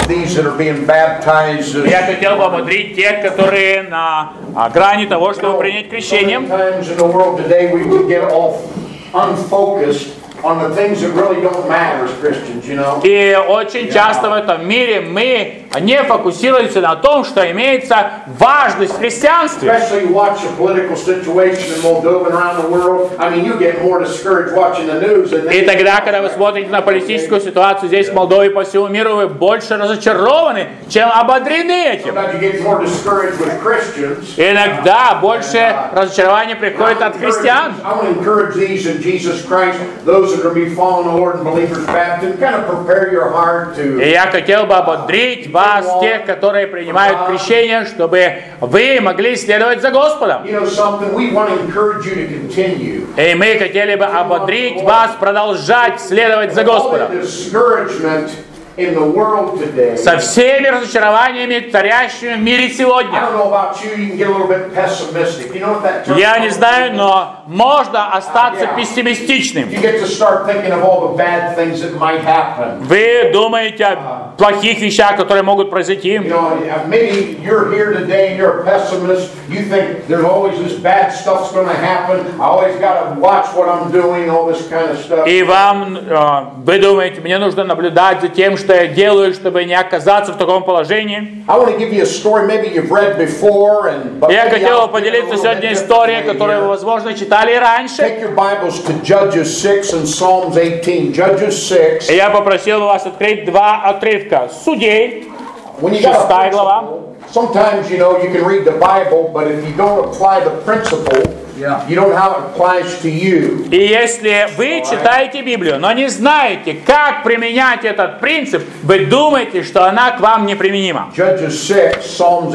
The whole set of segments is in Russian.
these that are being baptized. Я хотел бы ободрить тех, которые на грани того, чтобы принять крещение. Sometimes in the world today we can get all unfocused on the things that really don't matter as Christians, you know. И очень часто в этом мире мы не фокусируемся на том, что имеется важность в христианстве. Especially you watch the political situation in Moldova and around the world. I mean, you get more discouraged watching the news. И тогда, когда вы смотрите на политическую ситуацию здесь, в Молдове, по всему миру, вы больше разочарованы, чем ободрены этим. Sometimes you get more discouraged with Christians. Иногда больше разочарования приходит от христиан. I want to encourage these in Jesus Christ, those that are going to be following the Lord and believers baptism, kind of prepare your heart to. И я хотел бы ободрить вас, тех, которые принимают крещение, чтобы вы могли следовать за Господом. You know something, we want to encourage you to continue. И мы хотели бы ободрить вас продолжать следовать за Господом. Discouragement in the world today. Со всеми разочарованиями, царящими в мире I сегодня. don't know about you, you can get a little bit pessimistic. You know what that term Я не is? знаю, но можно остаться пессимистичным. You get to start thinking of all the bad things that might happen. Вы думаете о плохих вещах, которые могут произойти. You know, maybe you're here today and you're a pessimist. You think there's always this bad stuff's going to happen. I always got to watch what I'm doing, all this kind of stuff. И вы думаете, мне нужно наблюдать за тем, что я делаю, чтобы не оказаться в таком положении. I want to give you a story maybe you've read before, but Я хотел поделиться сегодня историей, которую вы, возможно, читали и раньше. Take your Bibles to Judges 6 and Psalms 18. Judges 6. И я попросил вас открыть два отрывка. Судей, When you got 6 глава. sometimes you know you can read the Bible, but if you don't apply the principle, you don't know how it applies to you. И если вы читаете Библию, но не знаете, как применять этот принцип, вы думаете, что она к вам неприменима. Judges 6, Psalms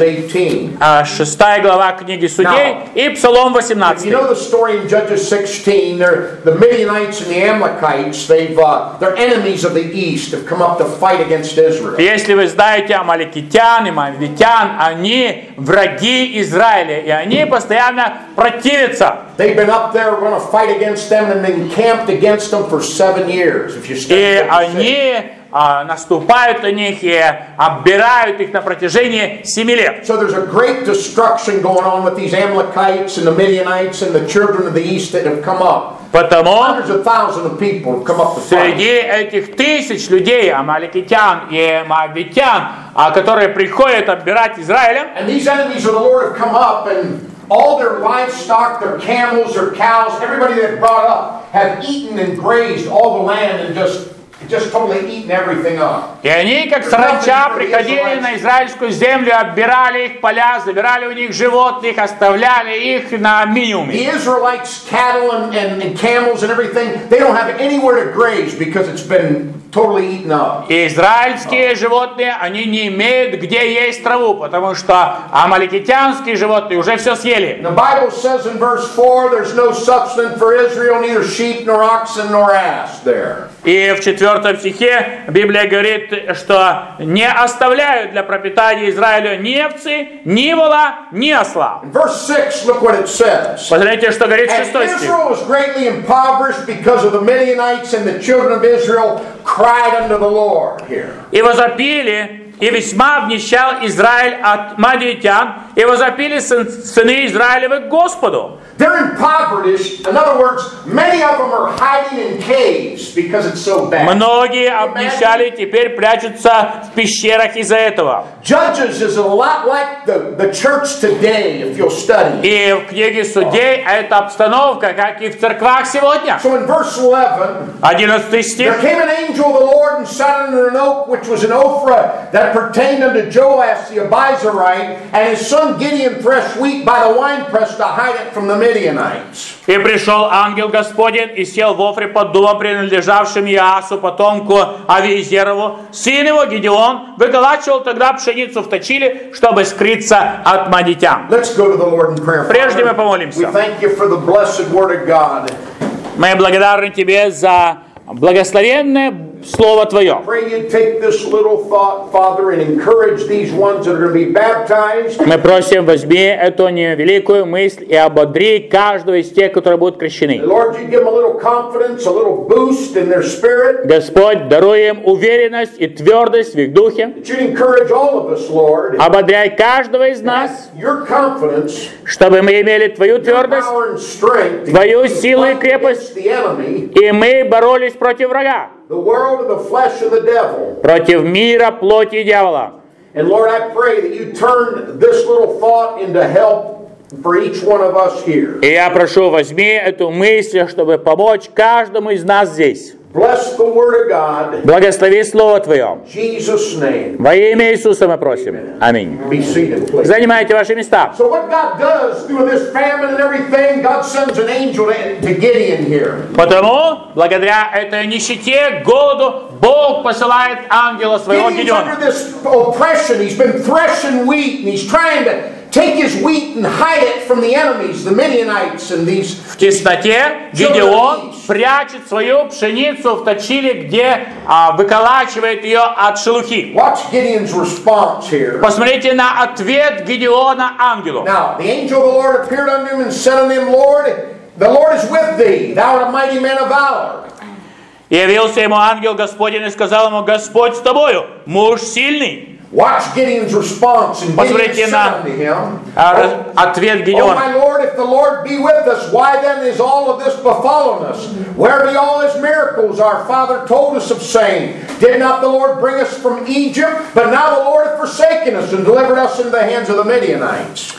18. 6 глава книги Судей и Псалом 18. You know the story in Judges 16. The Midianites and the Amalekites, they're enemies of the east, have come up to fight against Israel. Если вы знаете амаликитян и моавитян, они враги Израиля, и они постоянно противятся. They've been up there, going to fight against them, and been camped against them for 7 years. If you study И Judges 6. они наступают на них и оббирают их на протяжении 7 лет. So there's a great destruction going on with these Amalekites and the Midianites and the children of the east that have come up. Потому Hundreds of thousands of people have come up to fight. среди этих тысяч людей, амаликитян и моавитян, которые приходят оббирать Израиля, And these enemies of the Lord have come up, and all their livestock, their camels, their cows, everybody they've brought up have eaten and grazed all the land and just totally eaten everything up. и они, как саранча, приходили на израильскую землю, оббирали их поля, забирали у них животных, оставляли их на The минимуме. Israelites' cattle and camels and everything, they don't have anywhere to graze because it's been totally eaten up. И израильские животные, они не имеют где есть траву, потому что амаликитянские животные уже все съели. The Bible says in verse 4, there's no substance for Israel, neither sheep nor oxen nor ass there. И в 4 стихе Библия говорит, что не оставляют для пропитания Израилю ни овцы, ни вола, ни осла. In verse 6, look what it says. Посмотрите, что говорит And 6 стих. Israel was greatly impoverished because of the Midianites, and the children of Israel cried unto the Lord here. И возопили, и весьма обнищал Израиль от мадиитян, и возопили сыны Израилевы к Господу. They're impoverished. In other words, many of them are hiding in caves because it's so bad. Многие обнищали и теперь прячутся в пещерах из-за этого. Judges is a lot like the church today, if you'll study. И в книге Судей эта обстановка, как и в церквах сегодня. So in verse 11, 11 стих. there came an angel of the Lord and sat under an oak which was in Ophrah that pertained unto Joash the Abiezrite, and his son Gideon threshed wheat by the winepress to hide it from the Midianites. И пришел ангел Господень и сел в Офре под дубом, принадлежавшим Иоасу, потомку Авиезерову. Сын его, Гедеон, выколачивал тогда пшеницу в точиле, чтобы скрыться от мадитян. Let's go to the Lord in prayer. Прежде мы Father, we помолимся. thank you for the blessed word of God. Мы благодарны Тебе за благословенное Слово Твое. Pray you take this little thought, Father, and encourage these ones that are going to be baptized. Мы просим, возьми эту невеликую мысль и ободри каждого из тех, которые будут крещены. Lord, you give them a little confidence, a little boost in their spirit. Господь, даруй им уверенность и твердость в их духе. That you encourage all of us, Lord. Ободряй каждого из нас, Your confidence, чтобы мы имели Твою your твердость, power and strength to Твою силу и крепость, the enemy, и мы боролись против врага, the world of the flesh of the devil. против мира, плоти и дьявола. And Lord, I pray that you turn this little thought into help for each one of us here. И я прошу, возьми эту мысль, чтобы помочь каждому из нас здесь. Bless the word of God. Благослови Слово Твое. In Jesus' name. Во имя Иисуса мы просим. Аминь. Be seated, please. Занимайте ваши места. So what God does through this famine and everything, God sends an angel to Gideon here. Потому, благодаря этой нищете, голоду, Бог посылает ангела своего Gideon's Гедеона. under this oppression. He's been threshing wheat and he's trying to take his wheat and hide it from the enemies, the Midianites and these. В тесноте Гедеон прячет свою пшеницу в точиле, где выколачивает ее от шелухи. Watch Gideon's response here. Посмотрите на ответ Гедеона ангелу. Now, the angel of the Lord appeared unto him and said unto him, Lord, the Lord is with thee, thou art a mighty man of valor. И явился ему ангел Господень и сказал ему: Господь с тобою, муж сильный. Watch Gideon's response, and Gideon Посмотрите said на unto him, ответ Oh Гедеона. my Lord, if the Lord be with us, why then is all of this befallen us? Where be all his miracles our father told us of, saying, Did not the Lord bring us from Egypt? But now the Lord hath forsaken us and delivered us into the hands of the Midianites.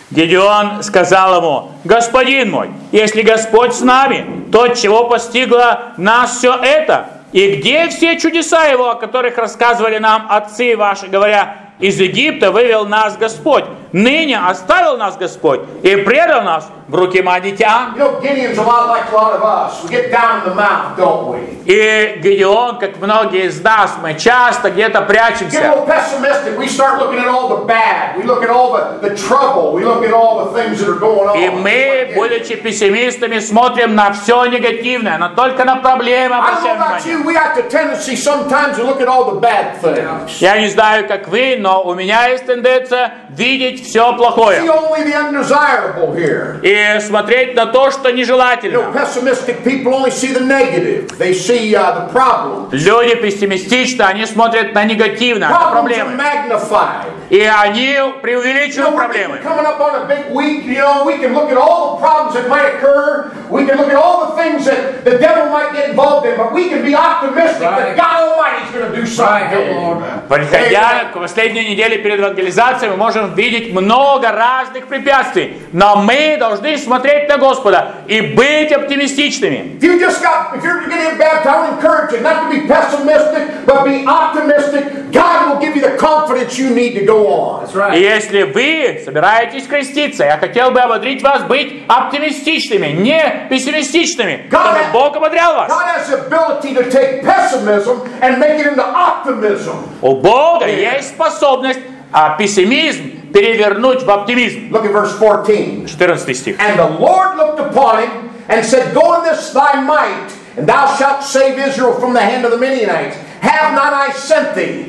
Гедеон сказал ему: Господин мой, если Господь с нами, то от чего постигло нас все это? И где все чудеса Его, о которых рассказывали нам отцы ваши, говоря: из Египта вывел нас Господь, ныне оставил нас Господь и предал нас в руки мадьян. You know, Gideon's a lot like a lot of us. We get down in the mouth, don't we? И Гедеон, как многие из нас, мы часто где-то Get a прячемся. little pessimistic. We start looking at all the bad. We look at all the trouble. We look at all the things that are going on. И мы, будучи пессимистами, смотрим на все негативное, но только на проблемы I don't know обращаем about внимание. you, we have the tendency sometimes to look at all the bad things. Я не знаю, как вы, но у меня есть тенденция видеть все See плохое only the undesirable here. и смотреть на то, что You know, нежелательно. pessimistic people only see the negative. They see the problem. Люди пессимистичны, они смотрят на негативное, на Problems are проблемы. magnified. И они You know, преувеличивают we're проблемы. coming up on a big week, you know, we can look at all the problems that might occur. We can look at all the things that the devil might get involved in, but we can be optimistic that God Almighty is going to do something. Приходя к последней неделе перед евангелизацией, мы можем видеть много разных препятствий, но мы должны смотреть на Господа и быть оптимистичными. If you're going to get baptized, I would encourage you not to be pessimistic, but be optimistic. God will give you the confidence you need to go on. И если вы собираетесь креститься, я хотел бы ободрить вас быть оптимистичными, не пессимистичными, чтобы Бог ободрял вас. God has the ability to take pessimism and make it into optimism. У Бога есть способность пессимизм перевернуть в оптимизм. Look at verse 14. 14 стих. And the Lord looked upon him and said, Go in this thy might, and thou shalt save Israel from the hand of the Midianites. Have not I sent thee?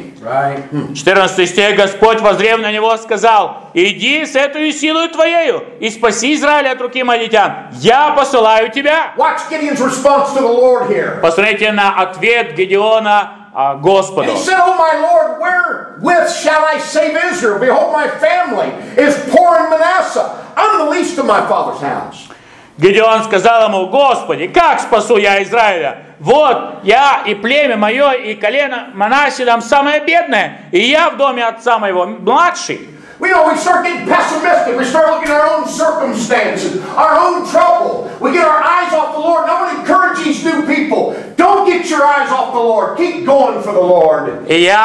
14 стих. Господь, воззрев на него, сказал: иди с этой силой твоею и спаси Израиля от руки мадьян. Я посылаю тебя. Watch Gideon's response to the Lord here. Посмотрите на ответ Гедеона Господу. And he said, Oh my Lord, wherewith shall I save Israel? Behold, my family is poor in Manasseh. I'm the least of my father's house. Гедеон сказал ему: Господи, как спасу я Израиля? Вот я и племя мое, и колено Манасе там самое бедное, и я в доме отца моего младший. We start getting pessimistic. We start looking at our own circumstances, our own trouble. We get our eyes off the Lord. And I want to encourage these new people. Don't get your eyes off the Lord. Keep going for the Lord. И я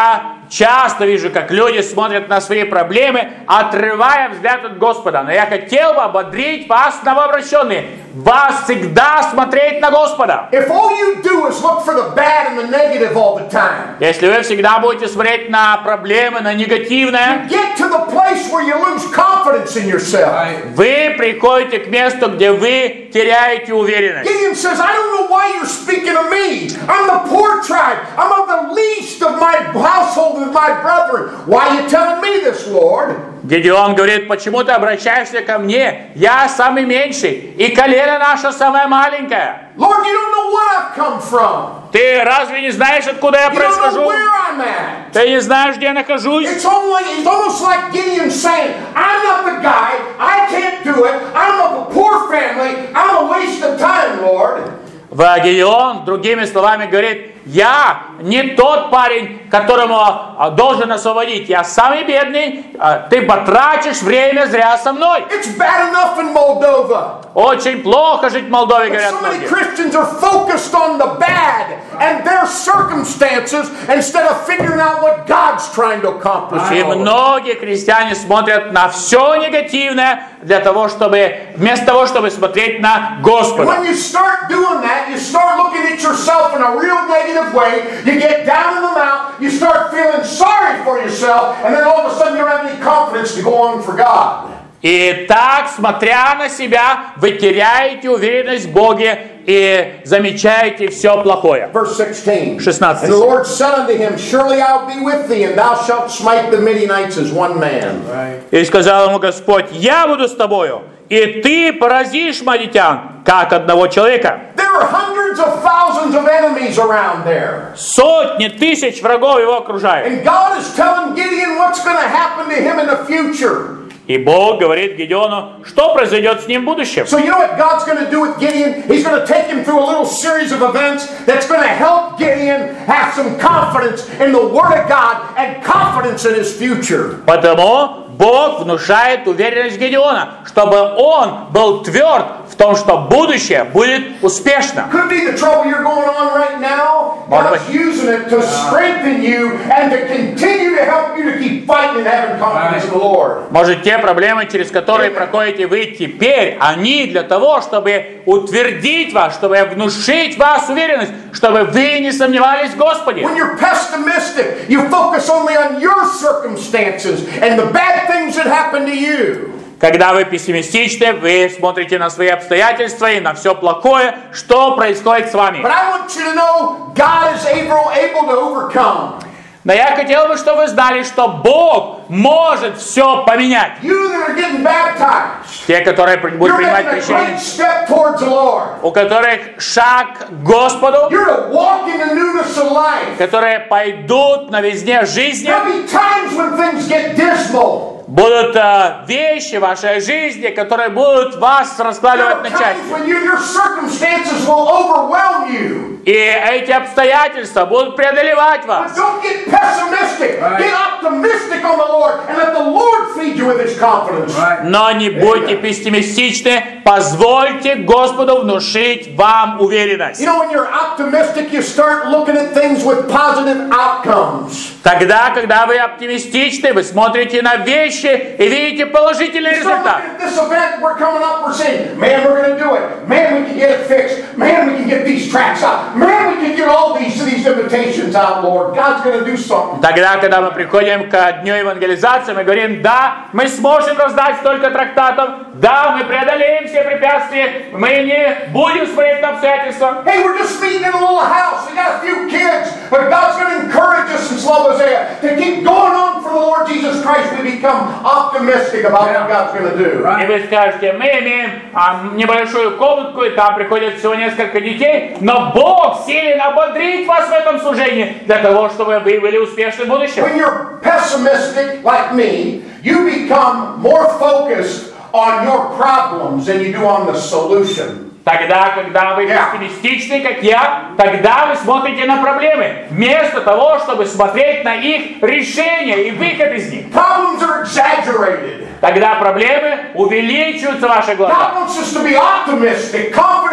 часто вижу, как люди смотрят на свои проблемы, отрывая взгляд от Господа. Но я хотел бы ободрить вас, новообращенные, вас всегда смотреть на Господа. If all you do is look for the bad and the negative all the time, Если вы всегда будете смотреть на проблемы, на негативное, get to the place where you lose confidence in yourself. вы приходите к месту, где вы теряете уверенность. Gideon says, I don't know why you're speaking to me. I'm the poor tribe. I'm of the least of my household with my brethren. Why are you telling me this, Lord? Гедеон говорит, почему ты обращаешься ко мне? Я самый меньший, и колено наше самое маленькое. Lord, you don't know what I've come from. Ты разве не знаешь, откуда я You don't know происхожу? where I'm at. Ты не знаешь, где я нахожусь? It's almost like Gideon saying, I'm not the guy. I can't do it. I'm of a poor family. I'm a waste of time, Lord. Гедеон, другими словами, говорит, я не тот парень, которому должен освободить. Я самый бедный, ты потратишь время зря со мной. It's bad enough in Moldova. Очень плохо жить в Молдове, But говорят so many многие. Christians are focused on the bad and their circumstances instead of figuring out what God's trying to accomplish. И многие христиане смотрят на все негативное для того, чтобы вместо того, чтобы смотреть на Господа. When you start doing that, you start looking at yourself in a real negative way. You get down in the mouth, you start feeling sorry for yourself, and then all of a sudden you don't have any confidence to go on for God. И так, смотря на себя, вы теряете уверенность в Боге и замечаете все плохое. Verse 16. 16. And the Lord said unto him, Surely I'll be with thee, and thou shalt smite the Midianites as one man. И сказал ему Господь, я буду с тобою, и ты поразишь мадитян, как одного человека. There are hundreds of thousands of enemies around there. Сотни тысяч врагов его окружают. And God is telling Gideon what's going to happen to him in the future. И Бог говорит Гедеону, что произойдет с ним в будущем. So you know what God's going to do with Gideon? He's going to take him through a little series of events that's going to help Gideon have some confidence in the Word of God and confidence in his future. Потому Бог внушает уверенность Гедеона, чтобы он был тверд в том, что будущее будет успешно. Could be the trouble you're going on right now. God's using it to strengthen you and to continue to help you to keep fighting and having confidence in the Lord. Может, те проблемы, через которые проходите вы теперь, они для того, чтобы утвердить вас, чтобы внушить вас уверенность, чтобы вы не сомневались в Господе. When you're pessimistic, you focus only on your circumstances and the bad things that happen to you. Когда вы пессимистичны, вы смотрите на свои обстоятельства и на все плохое, что происходит с вами. But I want you to know God is able to overcome. Но я хотел бы, чтобы вы знали, что Бог может все поменять. You that are getting baptized, Те, которые будут you're принимать making a крещение, great step towards the Lord. у которых шаг к Господу, You're to walk in the newness of life. которые пойдут на везде жизни. There'll be times when things get dismal. Будут вещи в вашей жизни, которые будут вас There раскладывать are на times части. when your circumstances will overwhelm you. И эти обстоятельства будут преодолевать But вас. don't get pessimistic. Get optimistic on the Lord and let the Lord feed you with His confidence. Но не будьте пессимистичны, позвольте Господу внушить вам уверенность. You know, when you're optimistic, you start looking at things with positive outcomes. Тогда, когда вы оптимистичны, вы смотрите на вещи и видите положительный You start результат. looking at this event we're coming up, we're saying, man, we're going to do it. Man, we can get it fixed. Man, we can get these tracks out. Man, we can get all these invitations out, Lord. God's going to do something. Тогда, когда мы приходим к дню евангелизации, мы говорим, да, мы сможем раздать столько трактатов, да, мы преодолеем все препятствия, мы не будем смотреть на обстоятельства. Hey, we're just meeting in a little house. We got a few kids, but God's going to encourage us in Slovakia to keep going on for the Lord Jesus Christ. We become optimistic about what God's going to do. И вы скажете, мы имеем небольшую комнатку, и там приходят всего несколько детей, но Бог силен ободрить вас в этом служении для того, чтобы вы были успешны в будущем. When you're pessimistic like me, you become more focused on your problems than you do on the solution. Тогда, когда вы пессимистичны, как я, тогда вы смотрите на проблемы, вместо того, чтобы смотреть на их решения и выход из них. Problems are exaggerated. Тогда проблемы увеличиваются в ваших глазах. God wants us to be optimistic, confident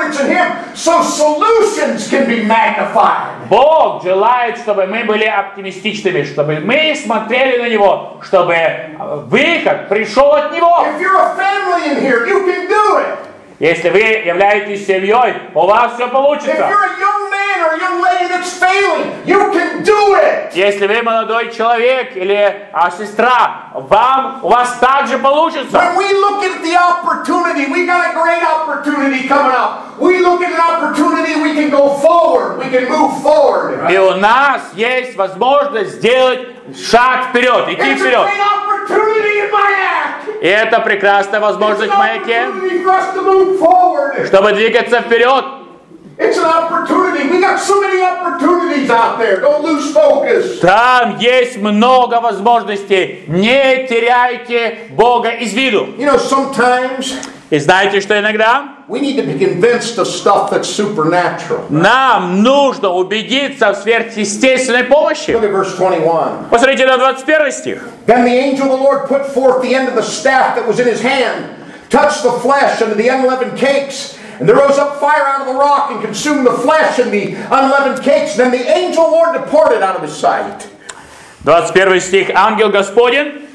confidence in Him so solutions can be magnified. Бог желает, чтобы мы были оптимистичными, чтобы мы смотрели на Него, чтобы выход пришел от Него. If you're a family in here, you can do it. Если вы являетесь семьей, у вас все If получится. you're a young man or a young lady that's failing, you can do it. Если вы молодой человек или сестра, у вас также получится. When we look at the opportunity, we got a great opportunity coming up. We look at an opportunity, we can go forward, we can move forward. И у нас есть возможность сделать шаг вперед, идти It's a вперед. great opportunity in my act. И это прекрасная It's возможность an в маяке, opportunity for us to move forward. чтобы двигаться вперед. It's an opportunity. We got so many opportunities out there. Don't lose focus. Там есть много возможностей. Не теряйте Бога из виду. You know, sometimes И знаете, что иногда we need to be convinced of stuff that's supernatural. нам нужно убедиться в сверхъестественной помощи. Look at verse 21. Посмотрите на 21 стих. Then the angel of the Lord put forth the end of the staff that was in his hand, touched the flesh and the unleavened cakes. And there rose up fire out of the rock and consumed the flesh and the unleavened cakes. Then the angel of the Lord departed out of his sight. 21 стих. Ангел Господень,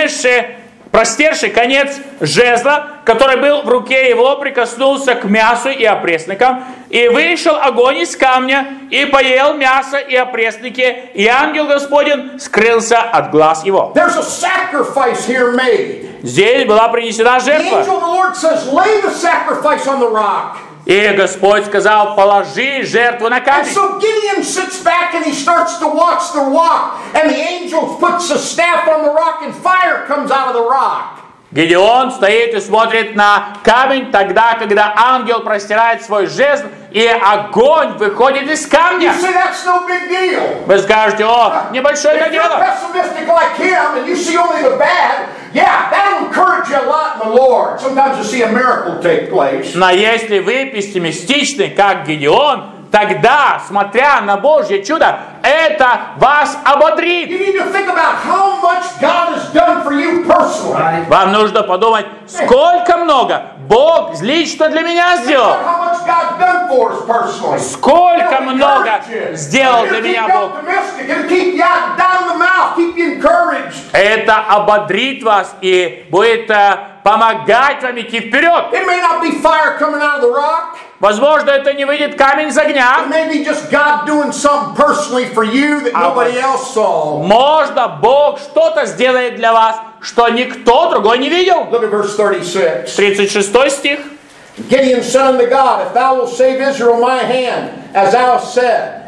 простерший конец жезла, который был в руке его, прикоснулся к мясу и опреснокам, и вышел огонь из камня, и поел мясо и опресники, и ангел Господень скрылся от глаз его. There's a sacrifice here made. Здесь была принесена The жертва. angel of the Lord says, lay the sacrifice on the rock. И Господь сказал, положи жертву на And камень. so Gideon sits back and he starts to watch the rock. And the angel puts the staff on the rock and fire comes out of the rock. Гедеон стоит и смотрит на камень тогда, когда ангел простирает свой жезл, и огонь выходит из You камня. say that's no big deal. Вы скажете, о, небольшое это If you're дело. pessimistic like him and you see only the bad, yeah, that'll encourage you a lot in the Lord. Sometimes you see a miracle take place. Но если вы пессимистичны, как Гедеон, тогда, смотря на Божье чудо, это вас ободрит. You need to think about how much God has done for you personally. Вам нужно подумать, сколько много Бог лично для меня сделал. How much God's done for us personally. Сколько много сделал для меня Бог. It'll keep you down in the mouth, keep you encouraged. Это ободрит вас и будет помогать вам идти вперед. It may not be fire coming out of the rock. Возможно, это не выйдет камень из огня. It may be just God doing something personally for you that nobody else saw. Можно, Бог что-то сделает для вас, что никто другой не видел. Look at verse 36. 36 стих. Gideon said unto God, if thou wilt save Israel my hand, as thou hast said.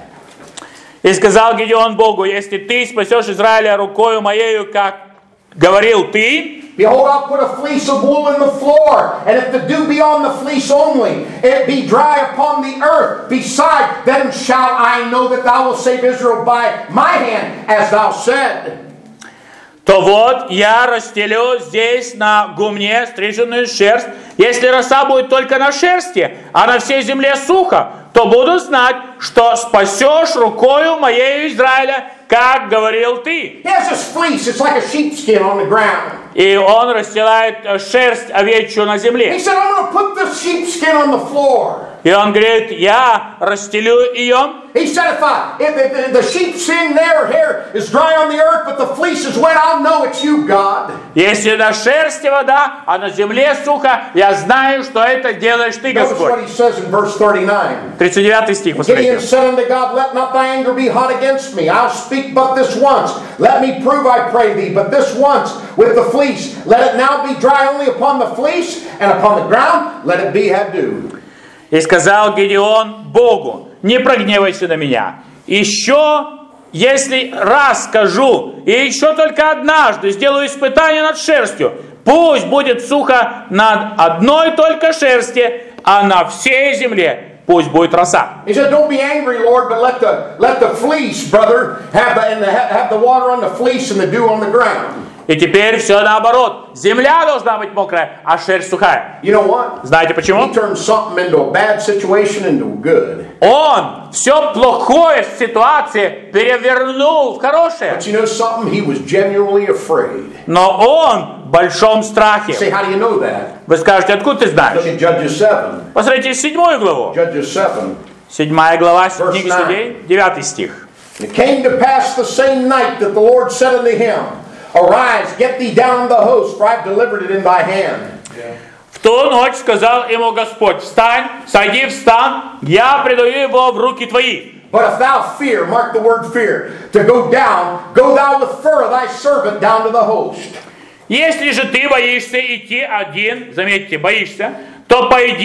И сказал Гедеон Богу, если ты спасешь Израиля рукою моею, как говорил ты, Behold, I'll put a fleece of wool in the floor, and if the dew be on the fleece only, it be dry upon the earth. Beside, then shall I know that thou wilt save Israel by my hand, as thou said. то вот я расстелю здесь на гумне стриженную шерсть. Если роса будет только на шерсти, а на всей земле сухо, то буду знать, что спасешь рукою моею Израиля, как говорил ты. He has this fleece, it's like a sheepskin on the ground. И он расстилает шерсть овечью на He земле. said, I'm going to put this sheepskin on the floor. И он говорит, я расстелю ее. He said, if the sheepskin there hair is dry on the earth, but the fleece is wet, I'll know it's you, God. Если на шерсти вода, а на земле сухо, я знаю, что это делаешь ты, Notice what Господь. he says in verse 39. 39 стих, Gideon посмотрите. said unto God, let not thy anger be hot against me. I'll speak but this once. Let me prove, I pray thee, but this once with the fleece. Let it now be dry only upon the fleece, and upon the ground let it be have dew. И сказал Гедеон Богу, не прогневайся на меня. Еще, если раз скажу, и еще только однажды сделаю испытание над шерстью, пусть будет сухо над одной только шерсти, а на всей земле пусть будет роса. He said, don't be angry, Lord, but let the fleece, brother, have the water on the fleece and the dew on the ground. И теперь все наоборот. Земля должна быть мокрая, а шерсть сухая. You know what? Знаете почему? He turned something into a bad situation into a good. Он все плохое в ситуации перевернул в хорошее. But you know something? He was genuinely afraid. Но он большом страхе. Say, how do you know that? Вы скажете, откуда ты Look знаешь? at Judges 7. Посмотрите 7 главу. Judges 7. 7 глава Verse книги 9. Судей, 9 стих. It came to pass the same night that the Lord said unto him, Arise, get thee down the host, for I have delivered it in thy hand. В ту ночь сказал ему Господь, встань, сойди в стан, я предаю его в руки твои. But if thou fear, mark the word fear, to go down, go thou with Phurah thy servant down to the host. Если же ты боишься идти один, заметьте, боишься, то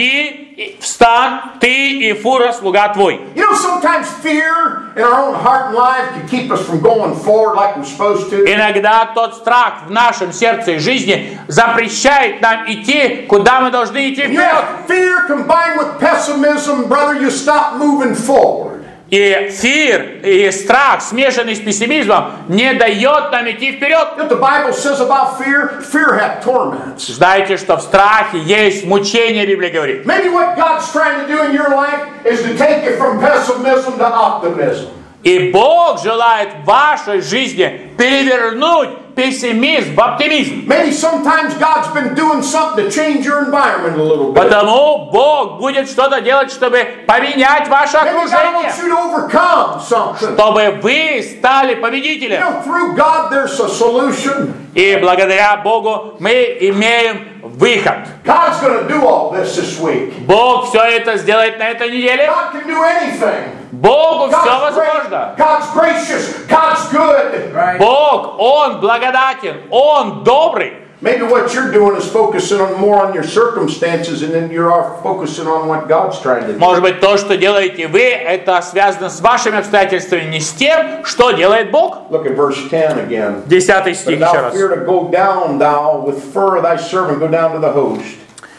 пойди в стан, ты и Фура, слуга твой. You know, sometimes fear in our own heart and life can keep us from going forward like we're supposed to. Иногда тот страх в нашем сердце и жизни запрещает нам идти, куда мы должны идти вперед. Yeah, fear combined with pessimism, brother, you stop moving forward. И фир, и страх, смешанный с пессимизмом, не дает нам идти вперед. What the Bible says about fear, fear hath torments. Знаете, что в страхе есть мучение, Библия говорит. Maybe what God's trying to do in your life is to take you from pessimism to optimism. И Бог желает в вашей жизни перевернуть пессимизм в оптимизм. Maybe sometimes God's been doing something to change your environment a little bit. Потому Бог будет что-то делать, чтобы поменять ваше Maybe God окружение. wants you to overcome something. Чтобы вы стали You победителем. know, through God there's a solution. И благодаря Богу мы имеем выход. God's going to do all this week. Бог все это сделает на этой неделе. God can do anything. Богу все God's great. возможно. God's gracious. God's good. Бог, Он благодатен, Он добрый. Maybe what you're doing is focusing on more on your circumstances, and then you are focusing on what God's trying to do. Может быть, то, что делаете вы, это связано с вашими обстоятельствами, не с тем, что делает Бог. Look at verse 10 again. 10 But стих еще thou раз. fear to go down, thou with Phurah thy servant, go down to the host.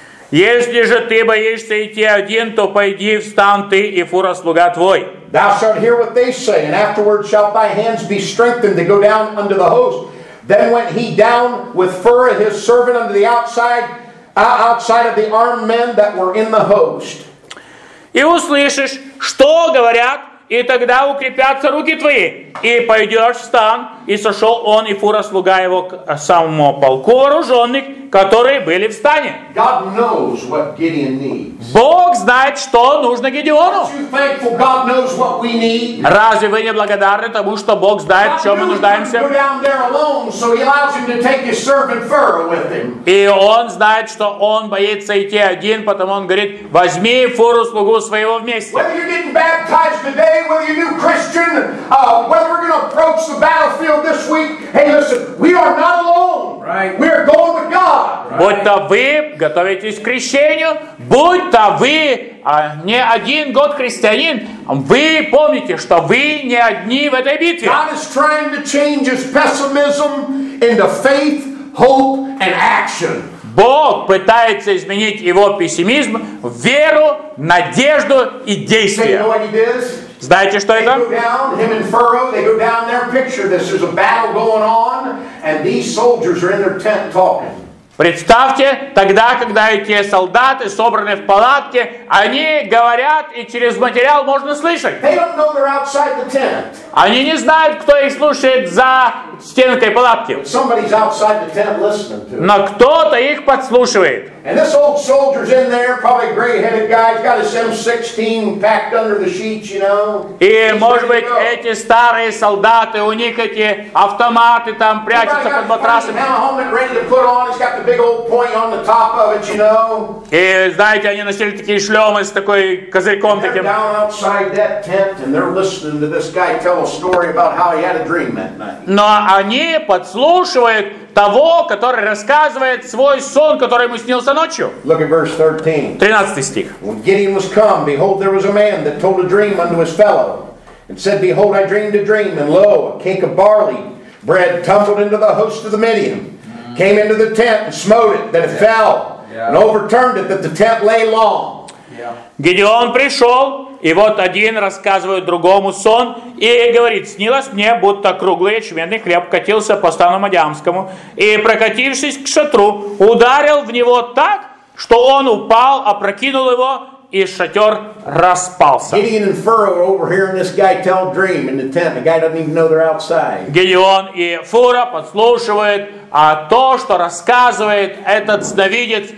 Если же ты боишься идти один, то пойди, встань ты и Фура, слуга твой. Thou shalt hear what they say, and afterward shalt thy hands be strengthened to go down unto the host. Then went he down with Phurah his servant unto the outside of the armed men that were in the host. И услышишь, что говорят, и тогда укрепятся руки твои. И пойдешь в стан, и сошел он и Фура, слуга его, к самому полку вооруженных, которые были в стане. God knows what Gideon needs. Бог знает, что нужно Гедеону. Aren't you thankful God knows what we need? Разве вы не благодарны тому, что Бог знает, в чем мы God knew he couldn't нуждаемся? go down there alone, so he allows him to take his servant Phurah with him. И он знает, что он боится идти один, потому он говорит, возьми Фуру, слугу своего вместе. Whether you're getting baptized today, whether you're a new Christian, whether we're going to approach the battlefield this week, hey, listen, we are not alone. Right. We are going with God. Будь то вы готовитесь к крещению, будь то вы не один год христианин, вы помните, что вы не одни в этой битве. God is trying to change his pessimism into faith, hope, and action. Бог пытается изменить его пессимизм в веру, надежду и So you действие. know what he does? Знаете, что They go это? down, him and Phurah, they go down there, picture this, there's a battle going on, and these soldiers are in their tent talking. Представьте, тогда, когда эти солдаты собраны в палатке, они говорят, и через материал можно слышать. They don't know they're outside the tent. Они не знают, кто их слушает за стенкой палатки. Somebody's outside the tent listening to them. Но кто-то их подслушивает. And this old soldier's in there, probably a gray-headed guy, he's got his M16 packed under the sheets, you know. И, He's может ready быть, to go. эти старые солдаты, у них эти автоматы там прячутся под матрасами. Helmet ready to put on. He's got the big old point on the top of it, you know. И, знаете, они носили такие шлемы с такой козырьком They're таким. down outside that tent and they're listening to this guy tell a story about how he had a dream that night. Но они подслушивают того, который рассказывает свой сон, который ему снился ночью. Look at verse 13. 13 стих. When Gideon was come, behold, there was a man that told a dream unto his fellow, and said, Behold, I dreamed a dream, and lo, a cake of barley bread tumbled into the host of the Midian, came into the tent and smote it, that it fell, and overturned it, that the tent lay long. Гедеон пришел, и вот один рассказывает другому сон, и говорит, снилось мне, будто круглый ячменный хлеб катился по стану Мадиамскому, и, прокатившись к шатру, ударил в него так, что он упал, опрокинул его, и шатер распался. Gideon and Pharaoh are overhearing this guy tell a dream in the tent. The guy doesn't even know they're outside. Гедеон и Фура подслушивают то, что рассказывает этот сновидец,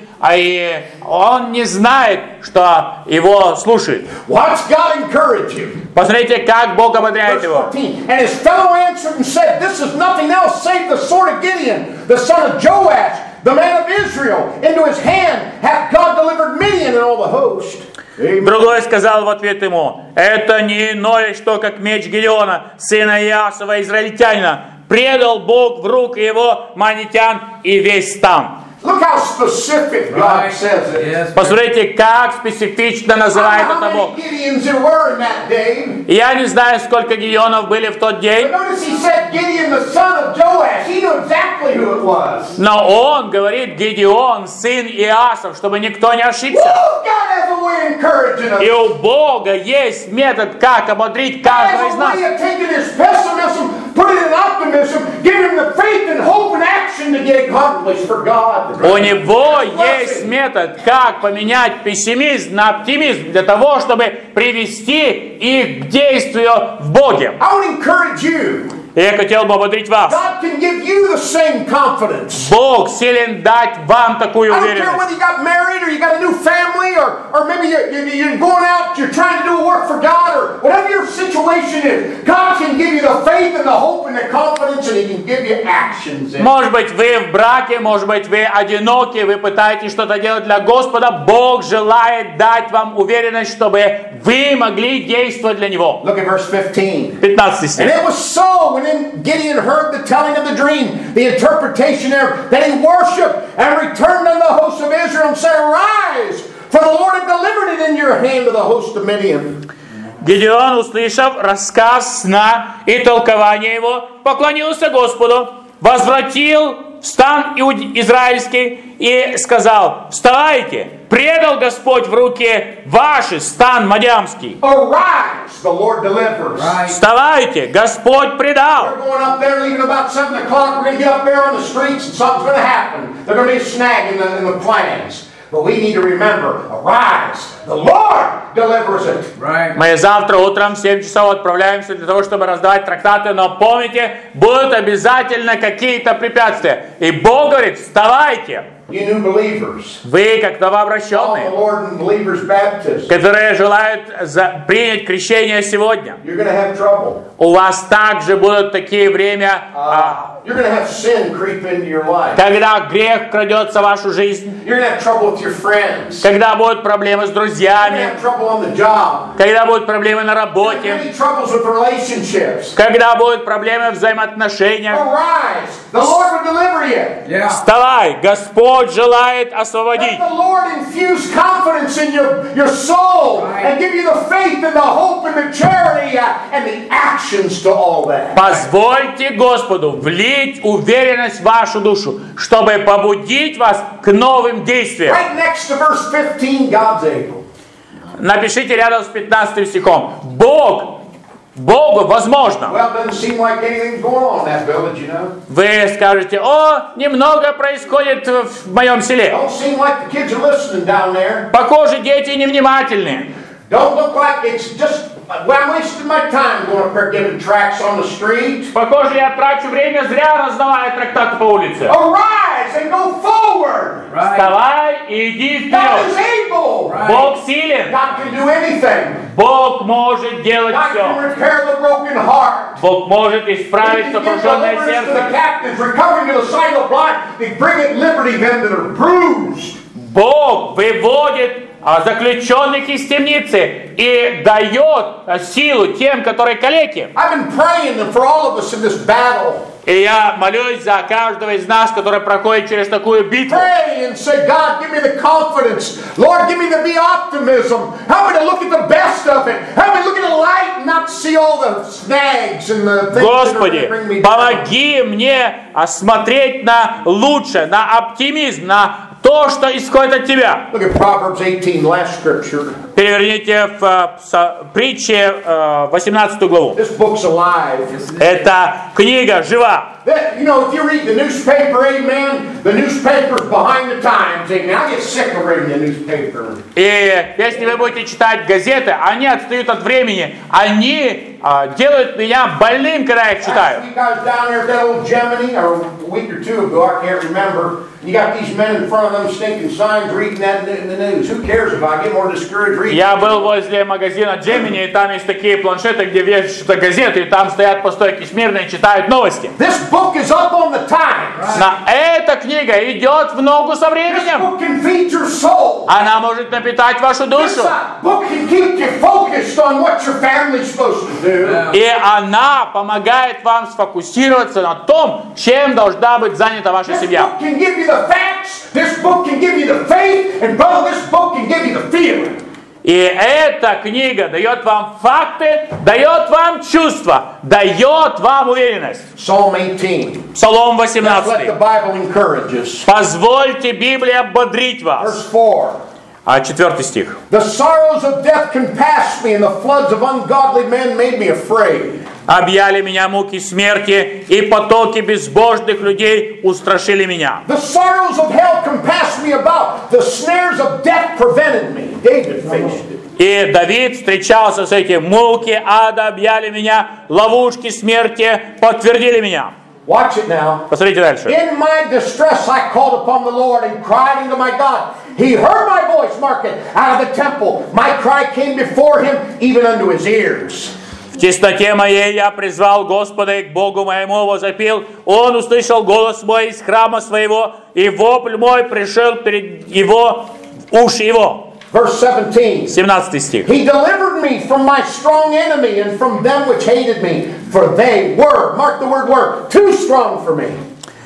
и он не знает, что его слушает. Watch God encourage him. Посмотрите, как Бог ободряет Verse его. 14. And his fellow answered and said, This is nothing else save the sword of Gideon, the son of Joash, the man of Israel. Into his hand hath God delivered Midian and all the host. Другой сказал в ответ ему: это не иное, что как меч Гедеона, сына Иасова, израильтянина. Предал Бог в руки его манитян и весь стан. Look how specific God says it. Посмотрите, как специфично называет How это Бог. many Gideons there were in that day? Я не знаю, сколько Гедеонов были в тот But день, notice he said Gideon, the son of Joash. He knew exactly who it was. но он говорит Гедеон, сын Иасов, чтобы никто не ошибся. Woo! God has a way of encouraging us. И у Бога есть метод, как ободрить каждого из God нас. has a way of taking his pessimism, put it in optimism, give him the faith and hope and action to get accomplished for God. У него есть метод, как поменять пессимизм на оптимизм для того, чтобы привести их к действию в Боге. I want to encourage you. И я хотел бы ободрить вас. God can give you the same confidence. Бог силен дать вам такую I don't care уверенность. whether you got married or you got a new family or maybe you're going out, you're trying to do a work for God or whatever your situation is. God can give you the faith and the hope and the confidence and He can give you actions. Может быть, вы в браке, может быть, вы одиноки, вы пытаетесь что-то делать для Господа. Бог желает дать вам уверенность, чтобы вы могли действовать для Него. Look at verse 15. 15 And стих. it was so when Gideon heard the telling of the dream, the interpretation there, that he worshipped and returned unto the host of Israel and said, Arise, for the Lord hath delivered it into your hand to the host of Midian. Гедеон, услышав рассказ сна и толкование его, поклонился Господу, возвратил стан израильский и сказал: «Вставайте, предал Господь в руки ваши стан мадиамский». Arise, the Lord delivers. Вставайте, Господь предал. We're going up there, leaving about 7 o'clock. We're going to get up there on the streets and something's going to happen. There's going to be a snag in the plans. But we need to remember, arise, the Lord delivers it. Мы завтра утром в 7 часов отправляемся для того, чтобы раздавать трактаты, но помните, будут обязательно какие-то препятствия. И Бог говорит: вставайте. You new believers, Вы, как all the новообращенные, Lord and believers' baptism, которые желают принять крещение сегодня, you're going to have trouble. у вас также будут такие время, You're going to have sin creep into your life. когда грех крадется в вашу жизнь, You're going to have trouble with your friends. когда будут проблемы с You're going to друзьями, have trouble on the job. когда будут проблемы на There's работе, many troubles with relationships. когда будут проблемы в взаимоотношениях. Arise, the Lord will deliver you. Вставай, Господь желает Let освободить. the Lord infuse confidence in your soul and give you the faith and the hope and the charity and the actions to all that. Позвольте Господу влить уверенность в вашу душу, чтобы побудить вас к новым действиям. Right next to verse 15, God's able. Напишите рядом с 15 стихом. Богу возможно. Well, it doesn't seem like anything's going on in that village, you know. Вы скажете: о, немного происходит в моем селе. Don't seem like the kids are listening down there. Похоже, дети невнимательны. Don't look like it's just, well, I'm wasting my time going up there giving tracts on the street. Похоже, я трачу время зря, раздавая трактаты по улице. Arise and go forward. Вставай и иди God is вперед. able. Бог силен. God can do anything. Бог может делать God can все. repair the broken heart. Бог может He исправить can give сокрушенное deliverance to the сердце. captives, recovering to the sight of the blind. They bring it liberty them that are bruised. Бог выводит заключенных из темницы и дает силу тем, которые калеки. I've been praying for all of us in this battle. И я молюсь за каждого из нас, который проходит через такую битву. Pray and say, God, give me the confidence. Lord, give me the optimism. Help me to look at the best of it. Help me to look at the light and not see all the snags and the things that are going to bring me Господи, down. помоги мне смотреть на лучшее, на оптимизм, на то, что исходит от Тебя. Look at Proverbs 18, last scripture. Переверните в притче 18 главу. This book's alive. Эта книга жива. You know, if you read the newspaper, amen, the newspaper's behind the times, amen. I get sick of reading the newspaper. И если вы будете читать газеты, они отстают от времени. Они делают меня больным, когда я их читаю. You guys down there at that old Gemini, or a week or two ago, I can't remember. You got these men in front of them stinking signs reading that in the news. Who cares if I get more discouraged reading? Я был возле магазина Gemini, и там есть такие планшеты, где вешаются газеты, и там стоят по стойке смирно и читают новости. This book is up on the times. Но эта книга идет в ногу со This временем. book can feed your soul. Она может напитать вашу This душу. book can keep you focused on what your family's supposed to do. И она помогает вам сфокусироваться на том, чем должна быть занята ваша This семья. book can give you the facts. This book can give you the faith. And brother, this book can give you the feeling. И эта книга дает вам факты, дает вам чувства, дает вам уверенность. Psalm 18. Псалом Let's let the 18. Bible encourage us. Позвольте Библии ободрить вас. Verse 4. 4 стих. The sorrows of death compassed me, and the floods of ungodly men made me afraid. Объяли меня муки смерти, и потоки безбожных людей устрашили меня. The sorrows of hell compassed me about. The snares of death prevented me. David faced it. И Давид встречался с этим. Муки ада объяли меня, ловушки смерти подтвердили меня. Watch it now. Посмотрите дальше. In my distress I called upon the Lord and cried unto my God. He heard my voice, mark it, out of the temple. My cry came before him, even unto his ears. В тесноте моей я призвал Господа, и к Богу моему возопил. Он услышал голос мой из храма своего, и вопль мой пришел перед его уши его. Verse 17. 17 стих. He delivered me from my strong enemy and from them which hated me, for they were, mark the word were, too strong for me.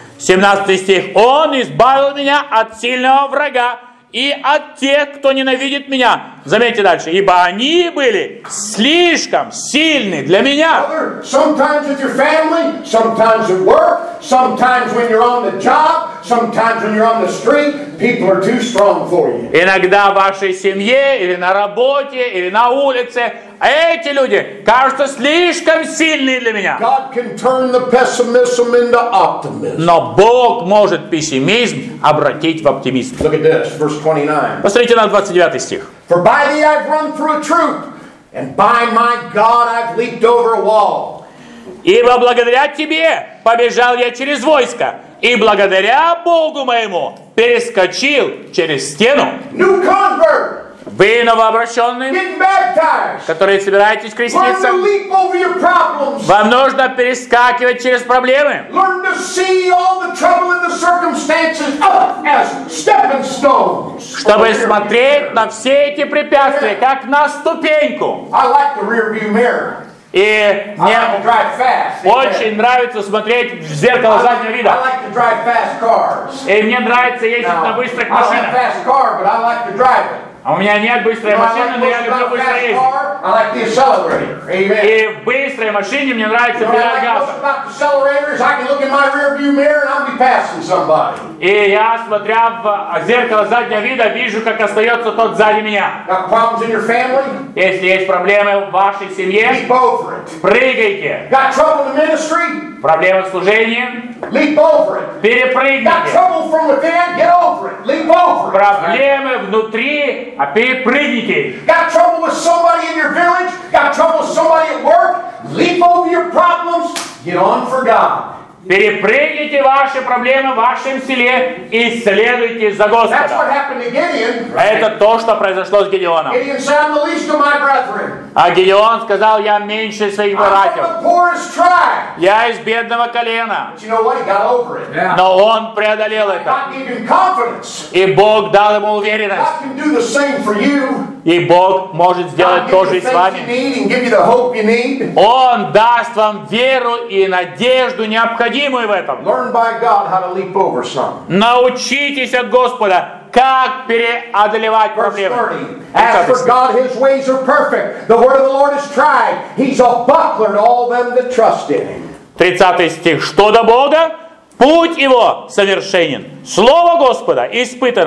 17 стих. Он избавил меня от сильного врага и от тех, кто ненавидит меня. Заметьте дальше. Ибо они были слишком сильны для меня. Brother, sometimes with your family, sometimes at work, sometimes when you're on the job, sometimes when you're on the street, people are too strong for you. Иногда в вашей семье, или на работе, или на улице, эти люди кажутся слишком сильные для меня. God can turn the pessimism into optimism. Но Бог может пессимизм обратить в оптимизм. Look at this, verse 29. Посмотрите на 29 стих. For by thee I've run through a troop, and by my God I've leaped over a wall. Ибо благодаря тебе побежал я через войско, и благодаря Богу моему перескочил через стену. New convert, Вы новообращенные, getting baptized. которые собираетесь Learn креститься, to leap over your problems. вам нужно перескакивать через проблемы, Learn to see all the trouble and the circumstances up as stepping stones. чтобы смотреть на все эти препятствия, как на ступеньку. I like the rear view mirror. И I like мне to drive fast. очень нравится смотреть в зеркало заднего I вида. like to drive fast cars. И мне нравится ездить Now, на быстрых I don't have a машинах. fast car, but I like to drive it. А у меня нет быстрой машины, но я люблю быстро ездить. I like the accelerator. Amen. И в быстрой машине мне нравится What I педаль like газа. most about the accelerators, I can look in my rear view mirror and I'll be passing somebody. И я, смотря в зеркало заднего вида, вижу, как остается тот сзади меня. Got problems in your family? Если есть проблемы в вашей семье, Leap over it. прыгайте. Got trouble in the ministry? Проблемы в служении, Leap over it. Got перепрыгните. trouble from within? Get over it. Leap over it. Проблемы внутри, а перепрыгните. Got trouble with somebody in your village? Got trouble with somebody at work? Leap over your problems. Get on for God. Перепрыгните ваши проблемы в вашем селе и следуйте за That's what Господом. happened to Gideon. Это то, что произошло с Гедеоном. Gideon said, I'm the least of my brethren. А Гедеон сказал, я меньше своих I'm братьев. from the poorest tribe. Я из бедного колена. But you know what? He got over it. Но он преодолел это. God gave him confidence. И Бог дал ему уверенность. God can do the same for you. И Бог может сделать God то give же you и the с faith you вами. need and give you the hope you need. Он даст вам веру и надежду, необходимую в этом. Learn by God how to leap over some. Научитесь от Господа, как преодолевать Verse проблемы. 30. As for God, his ways are perfect. The word of the Lord is tried. He's a buckler to all them that trust in him. 30 стих. Что до Бога? Путь его совершенен. Слово Господа испытано.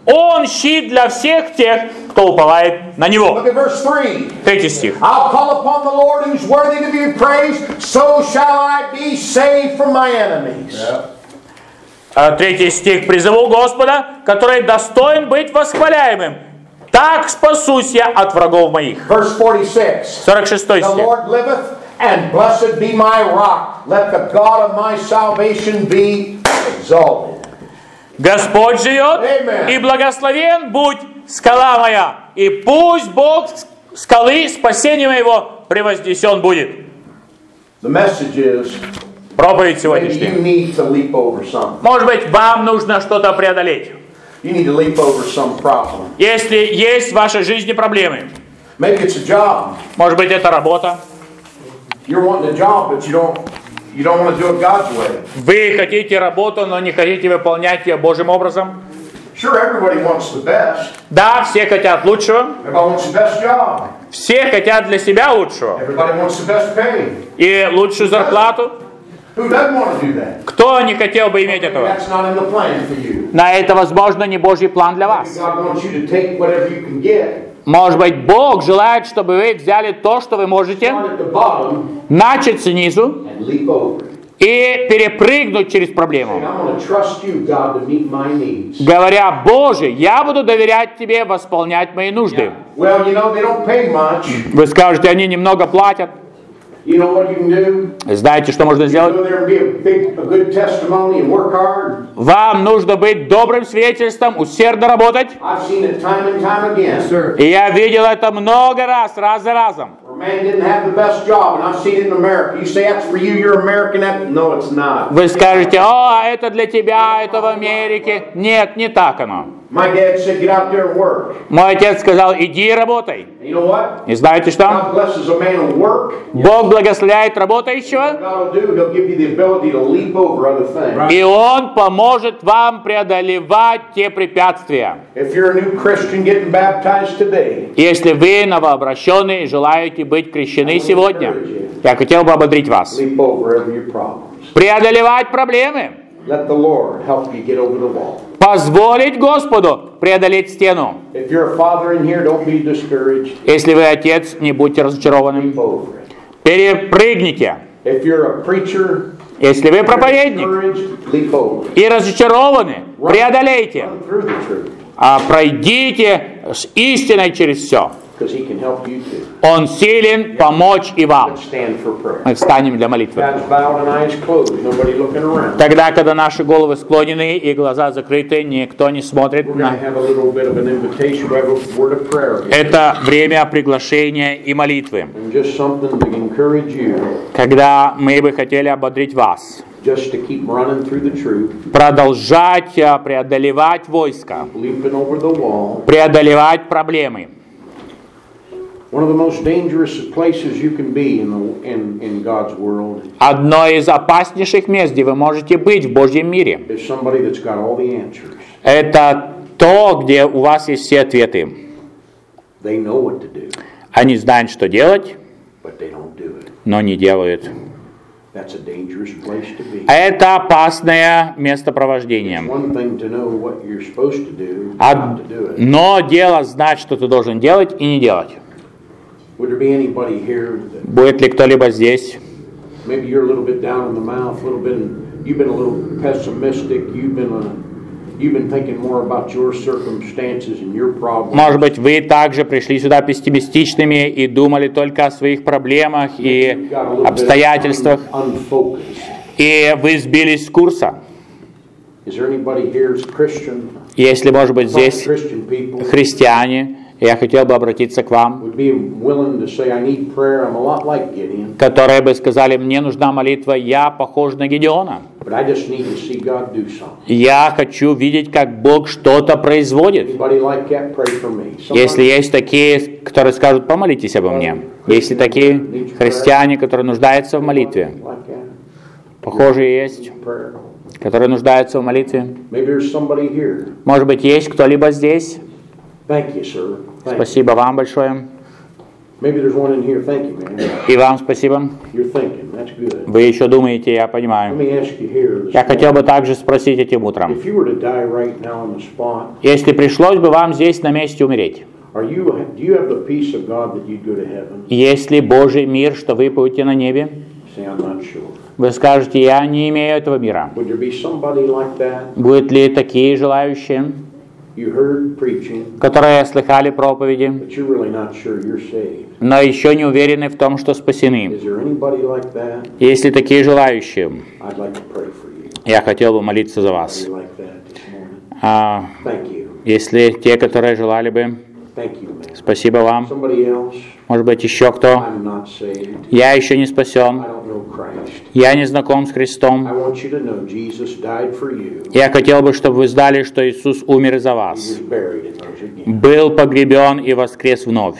Он щит для всех тех, кто уповает на Него. Look at verse 3. 3 стих. I'll call upon the Lord who's worthy to be praised, so shall I be saved from my enemies. 3 стих. «Призову Господа, который достоин быть восхваляемым. Так спасусь я от врагов моих». Verse 46. 46 The стих. Lord liveth, and blessed be my rock. Let the God of my salvation be exalted. «Господь живет, Amen. и благословен будь скала моя, и пусть Бог скалы спасения моего превознесен будет». The message is, Проповедь maybe сегодняшняя. you need to leap over something. Может быть, вам нужно что-то преодолеть. You need to leap over some problem. Если есть в вашей жизни проблемы, Maybe it's a job. может быть, это работа, You're wanting a job, but you don't want to do it God's way. вы хотите работу, но не хотите выполнять ее Божьим образом. Sure, everybody wants the best. Да, все хотят лучшего, Everybody wants the best job. все хотят для себя лучшего Everybody wants the best pay. и лучшую зарплату. Who doesn't want to do that? Кто не хотел бы иметь Maybe этого? that's not in the plan for you. На это, возможно, не Божий план для Maybe вас. God wants you to take whatever you can get, Может быть, Бог желает, чтобы вы взяли то, что вы можете, start at the bottom, начать снизу and leap over it. и перепрыгнуть через And проблему. I'm going to trust you, God, to meet my needs. Говоря: Боже, я буду доверять Тебе восполнять мои нужды. Well, you know, they don't pay much. Вы скажете, они немного платят. You know what you can do? Знаете, что можно You сделать? go there and be a good testimony and work hard. Вам нужно быть добрым свидетельством, усердно работать. I've seen it time and time again. Yes, sir. И я видел это много раз за разом. Where a man didn't have the best job, and I've seen it in America. You say that's for you, you're American. No, it's not. Вы скажете: о, это для тебя, это в Америке. Нет, не так оно. My dad said, get out there and work. Мой отец сказал: иди и работай. And you know what? И знаете что? God blesses a man who work. Бог благословляет работающего, God will do, he'll give you the ability to leap over other things. и Он поможет вам преодолевать те препятствия. If you're a new Christian getting baptized today, Если вы новообращенные и желаете быть крещены сегодня, я хотел бы ободрить вас. leap over every your problems. Преодолевать проблемы. Let the Lord help you get over the wall. Позволить Господу преодолеть стену. If you're a father in here, don't be discouraged. Если вы отец, не будьте разочарованным. Leap over it. Перепрыгните. If you're a preacher, Если вы проповедник discouraged, leap over it. и разочарованы, преодолейте. Run through the truth, Пройдите с истиной через все. because he can help you too. Он силен помочь и вам. Let's stand for prayer. Мы встанем для молитвы. Heads bowed and eyes closed. Nobody looking around. Тогда, когда наши головы склонены и глаза закрыты, никто не смотрит We're going на... to have a little bit of an invitation. We have a word of prayer. Это время приглашения и молитвы, And just something to encourage you, когда мы бы хотели ободрить вас, just to keep running through the truth, продолжать преодолевать войска, leaping over the wall. преодолевать проблемы. One of the most dangerous places you can be in God's world Одно из опаснейших мест, где вы можете быть в Божьем мире, is somebody that's got all the answers. это то, где у вас есть все ответы. They know what to do, Они знают, что делать, but they don't do it. но не делают. That's a dangerous place to be. Это опасное местопровождение. One thing to know what you're supposed to do, not to do it. Но дело знать, что ты должен делать, и не делать. Would there be anybody here that Будет ли кто-либо здесь? maybe you're a little bit down in the mouth, a little bit, you've been a little pessimistic, you've been thinking more about your circumstances and your problems. Может быть, вы также пришли сюда пессимистичными и думали только о своих проблемах и Got a little bit обстоятельствах, unfocused. и вы сбились с курса. Is there anybody here that's Christian? Если, может быть, здесь Christian people христиане, я хотел бы обратиться к вам, would be willing to say, I need prayer. I'm a lot like Gideon, которые бы сказали: мне нужна молитва, я похож на Гедеона. but I just need to see God do something. Я хочу видеть, как Бог что-то производит. Anybody like that, pray for me. Если есть такие, которые скажут: помолитесь обо мне. Если такие христиане, которые нуждаются в молитве, Like that, похожие есть, prayer. которые нуждаются в молитве. Maybe there's somebody here. Может быть, есть кто-либо здесь? Thank you, sir. Thank you. Спасибо вам большое. Maybe there's one in here. Thank you, man. И вам спасибо. You're thinking. That's good. Вы еще думаете, я Let понимаю. me ask you here this Я хотел бы morning. также спросить этим утром. If you were to die right now on the spot, Если пришлось бы вам здесь на месте умереть, do you have the peace of God that you'd go to heaven? есть ли Божий мир, что вы будете на небе? Say, I'm not sure. Вы скажете, я не имею этого мира. Would there be somebody like that? Будут ли такие желающие, You heard preaching, которые слыхали проповеди, but you're really not sure you're saved. но еще не уверены в том, что спасены? Is there anybody like that? Есть ли такие желающие? I'd like to pray for you. Я хотел бы молиться за вас. Anybody like that this morning? Thank you. Если те, которые желали бы, Thank you, man. спасибо вам. Somebody else? Может быть, еще кто? I'm not saved. Я еще не спасен. I don't know Christ. Я не знаком с I Христом. want you to know Jesus died for you. Я хотел бы, чтобы вы знали, что Иисус умер за He вас. was buried and rose again. Был погребен и воскрес вновь.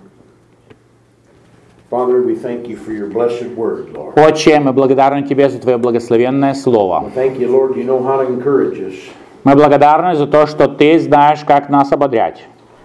Father, we thank you for your blessed word, Lord. Отче, мы благодарны Тебе за Твое благословенное Слово. Thank you, Lord, you know how to encourage us. Мы благодарны за то, что Ты знаешь, как нас ободрять.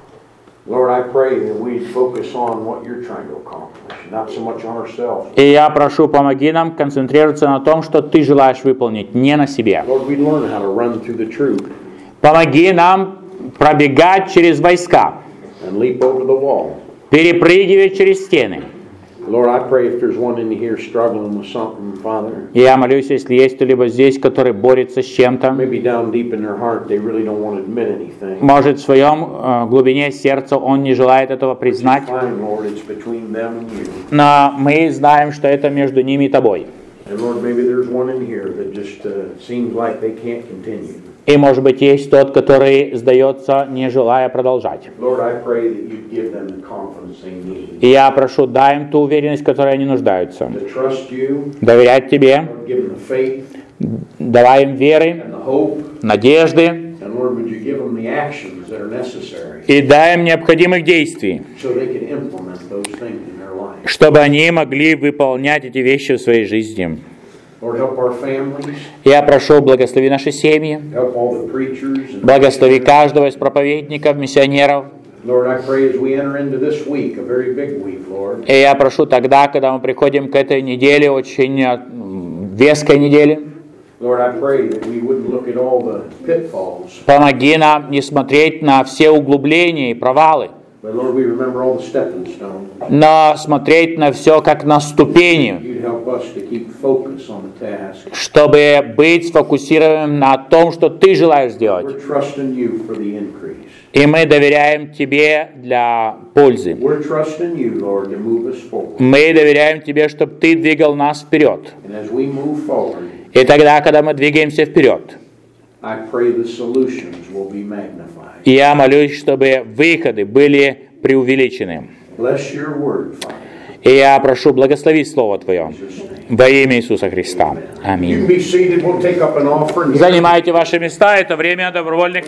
Lord, I pray that we'd focus on what you're trying to accomplish, not so much on ourselves. И я прошу, помоги нам концентрироваться на том, что Ты желаешь выполнить, не на себе. Lord, we'd learn how to run through the troop Помоги нам пробегать через войска, and leap over the wall. перепрыгивать через стены. Lord, I pray if there's one in here struggling with something, Father, И я молюсь, если есть кто-либо здесь, который борется с чем-то, maybe down deep in their heart they really don't want to admit anything. может, в своем глубине сердца он не желает этого признать, Fine, Lord, it's between them and you. но мы знаем, что это между ними и Тобой. And Lord, maybe there's one in here that just seems like they can't continue. И, может быть, есть тот, который сдается, не желая продолжать. Lord, I pray that you'd give them the confidence they need. И я прошу, дай им ту уверенность, в которой они нуждаются. To trust you, Доверять Тебе, Lord, give them the faith давай им веры, and the hope. надежды, And Lord, would you give them the actions that are necessary и дай им необходимых действий, so they can implement those things in their life. чтобы они могли выполнять эти вещи в своей жизни. Lord, help our families, Я прошу, благослови наши семьи, help all the preachers. And благослови каждого из проповедников, миссионеров. Lord, I pray as we enter into this week, a very big week, Lord, И я прошу тогда, когда мы приходим к этой неделе, очень веской неделе, Lord, I pray that we wouldn't look at all the pitfalls, помоги нам не смотреть на все углубления и провалы, but Lord, we remember all the stepping stones. но смотреть на все как на ступени, You'd help us to keep focus on the task. чтобы быть сфокусированным на том, что Ты желаешь сделать. We're trusting you for the increase. И мы доверяем Тебе для пользы. We're trusting you, Lord, to move us forward. Мы доверяем Тебе, чтобы Ты двигал нас вперед. And as we move forward, И тогда, когда мы двигаемся вперед, I pray the solutions will be magnified. и я молюсь, чтобы выходы были преувеличены. Bless your word, Father. И я прошу, благослови Слово Твое In Jesus' name. во имя Иисуса Христа. You can Аминь. be seated. We'll take up an offering. Занимайте ваши места, это время добровольных